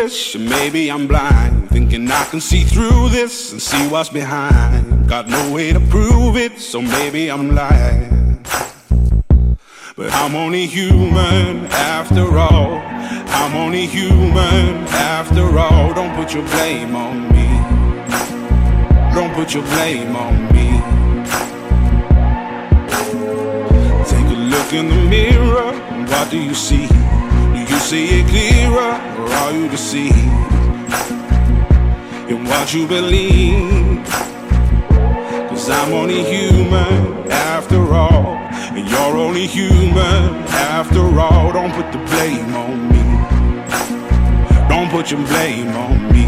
foolish, and maybe I'm blind, thinking I can see through this and see what's behind. Got no way to prove it, so maybe I'm lying. But I'm only human after all. I'm only human after all. Don't put your blame on me. Don't put your blame on me. Take a look in the mirror, and what do you see? Do you see it clearer, or are you deceived in what you believe? 'Cause I'm only human after all, and you're only human after all. Don't put the blame on me. Don't put your blame on me.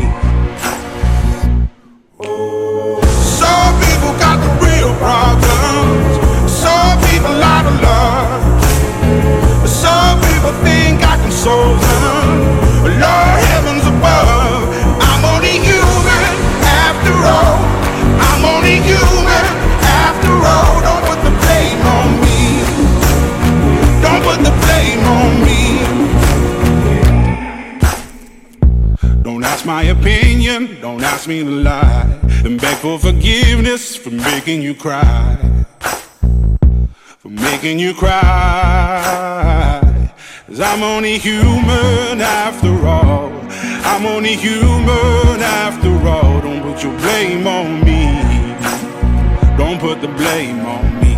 Some people got the real problems. Some people out of love. Some people think I can solve them. Lord heavens above, I'm only human after all. I'm only human after all. Don't put the blame on me. Don't put the blame on me. Don't ask my opinion, don't ask me to lie, and beg for forgiveness for making you cry. For making you cry. 'Cause I'm only human after all. I'm only human after all. Don't put your blame on me. Don't put the blame on me.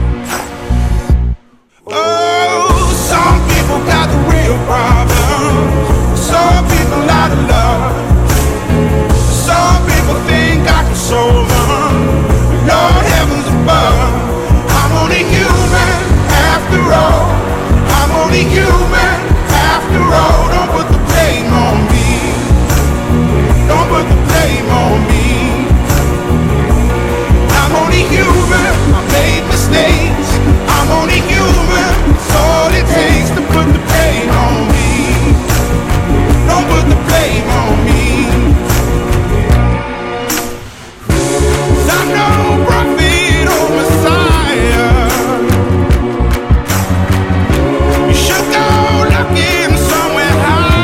Oh, some people got the real problems. Some people out of love. Some people think I can solve them. Lord heavens above, I'm only human after all. I'm only human after all. Don't put the blame on me. Don't put the blame on me. I'm only human, I made mistakes. I'm only human, it's all it takes to put the blame on me. Don't put the blame on me. 'Cause I'm no prophet or Messiah. You should go looking somewhere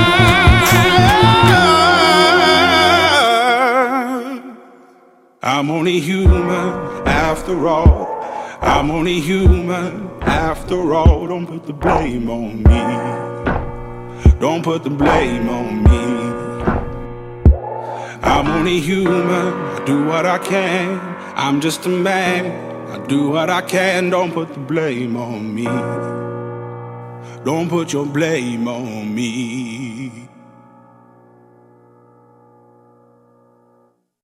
higher. I'm only human after all. I'm only human after all. Don't put the blame on me. Don't put the blame on me. I'm only human, I do what I can. I'm just a man, I do what I can. Don't put the blame on me. Don't put your blame on me.